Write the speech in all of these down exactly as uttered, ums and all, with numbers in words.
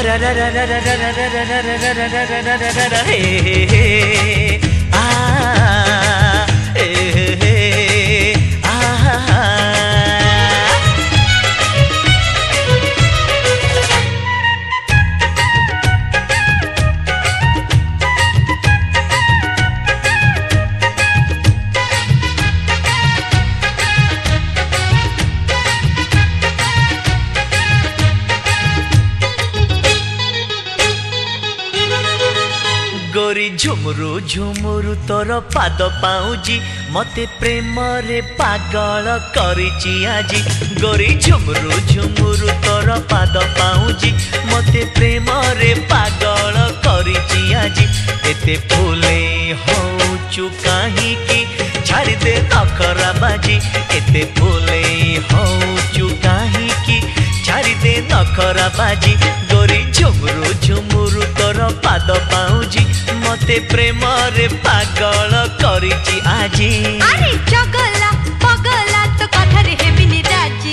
गोरी झुमुरु झुमुरु तोर पाद पाउजी मते प्रेम रे पागल करिची आजी। गोरी झुमुरु झुमुरु तोर पाद पाउजी मते प्रेम रे पागल करिची आजी। एते फूले होचु काहे की छाड़ी दे नखरा बाजी। एते फूले होचु काहे की छाड़ी दे नखरा बाजी। गोरी झुमुरु झुमुरु तोर पाद पाउजी मते प्रेम रे पागल करिची आजी। अरे चगला पगला तो कथा रे हेबिनी राजी।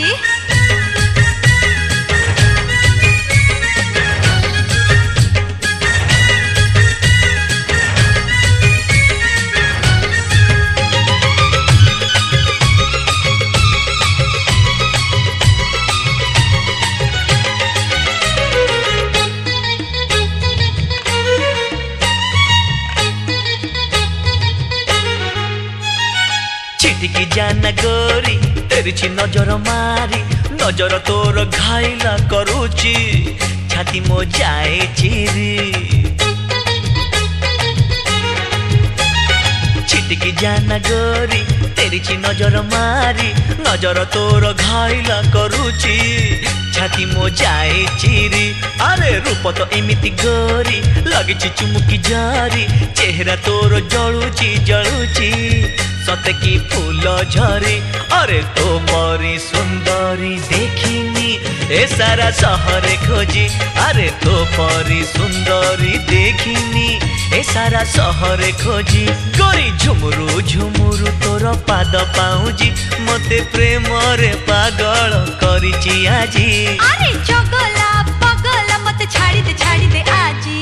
छिटकी जाना गोरी तेरी नजर मारी नजर तोर घायला करूची छाती मो जाए चिरी। छिटकी जाना गोरी तेरी नजर मारी नजर तोर घायला करूची छाती मो जाए चिरी। अरे रूप तो एमिति गोरी लगिची चुमुकी जारी चेहरा तोर जलुची जलुची सते की फूल झरी। अरे तो परी सुंदरी देखिनी ए सारा शहर खोजी। अरे तो परी सुंदरी देखिनी ए सारा शहर खोजी। गोरी झुमुरु झुमुरु तोर पाद पाउजी मते प्रेम रे पागल करिची आजी। अरे चगला पगला मते छाड़ी दे छाड़ी दे आजी।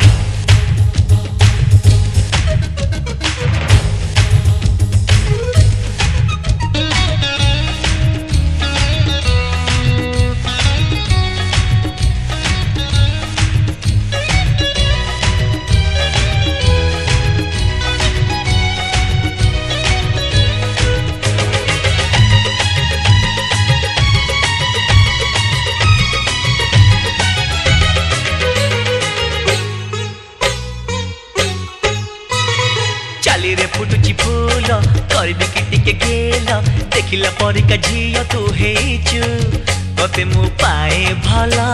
रे फुटुची फूल करबी कि टिके गेल देखिला परिका झियो तू हेचु तते मु पाए भला।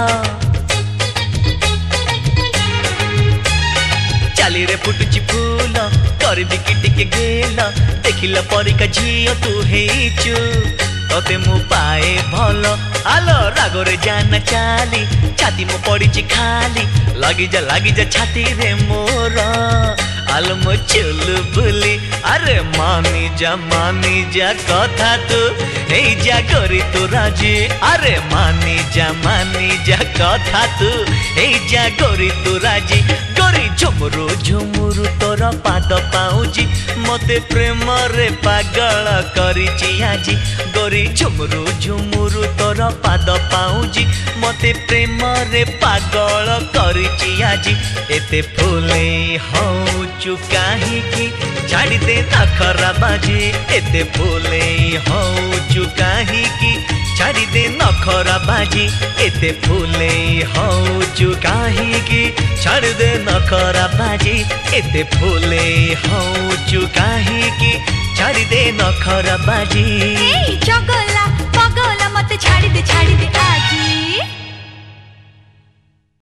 चाली रे फुटुची फूल करबी कि टिके गेल देखिला परिका झियो तू हेचु तते मु पाए भल। आलो रागरे जाना चाली छाती मो पड़ीची खाली लगी जा लगी जा छाती रे मोर आलो मो चुल बुली। अरे मानी जा मानी जा कथा तू ए जा गोरी तू राजी। अरे मानी जा मानी जा कथा तू ए जा गोरी तू राजी। गोरी झुमुरु झुमुरु तोर पाद पाउजी मते प्रेम रे पागल करिची आजी। गोरी झुमुरु झुमुरु तोर पाद पाउजी मते प्रेम रे पागल करिची आजी। एते फूले होचु काहे की छाड़ी दे नखरा बाजी। एते फूले होचु काहे की छाड़ी दे नखरा बाजी। एते फूले होचु काहे की छाड़ी दे नखरा बाजी। एते फूले होचु काहे की छाड़ी दे नखरा बाजी। ए चगला पगला मते छाड़ी दे छाड़ी दे आजी।